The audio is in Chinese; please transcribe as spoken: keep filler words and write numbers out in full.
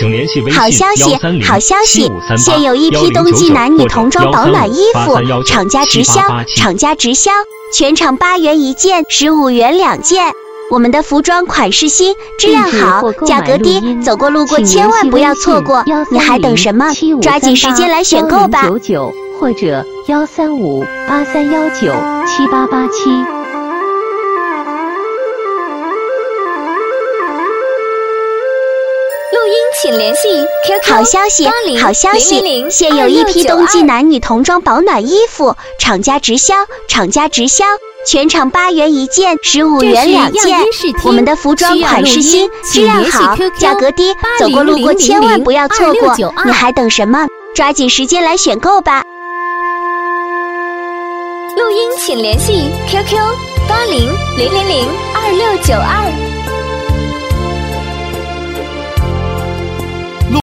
请联系微信好消息，好消息！现有一批冬季男女童装保暖衣服，厂家直销，厂家直销，全场八元一件，十五元两件。我们的服装款式新，质量好，价格低，走过路过千万不要错过！你还等什么？抓紧时间来选购吧！ 或者幺三五八三幺九七八八七。 录音请联系 Q Q 好消息，好消息！现有一批冬季男女童装保暖衣服，厂家直销，厂家直销，全场八元一件，十五元两件。我们的服装款式新，质量好，价格低，走过路过千万不要错过！你还等什么？抓紧时间来选购吧！ 录音请联系 Q Q 八零零零零二六九二。